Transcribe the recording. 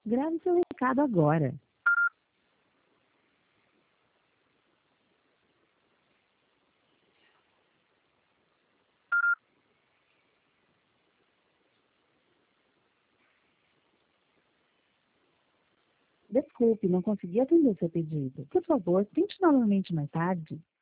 Grave seu recado agora. Desculpe, não consegui atender seu pedido. Por favor, tente novamente mais tarde.